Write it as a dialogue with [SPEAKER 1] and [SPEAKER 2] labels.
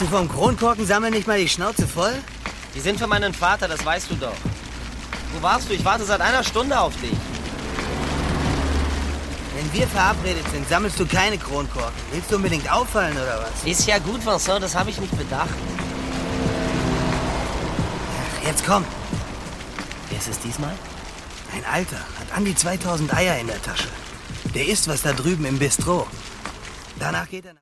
[SPEAKER 1] du vom Kronkorkensammeln nicht mal die Schnauze voll?
[SPEAKER 2] Die sind für meinen Vater, das weißt du doch. Wo warst du? Ich warte seit einer Stunde auf dich.
[SPEAKER 1] Wenn wir verabredet sind, sammelst du keine Kronkorken. Willst du unbedingt auffallen, oder was?
[SPEAKER 2] Ist ja gut, Vincent, das habe ich nicht bedacht.
[SPEAKER 1] Ach, jetzt komm.
[SPEAKER 2] Wer ist es diesmal?
[SPEAKER 1] Ein Alter hat an die 2000 Eier in der Tasche. Der isst was da drüben im Bistro. Danach geht er...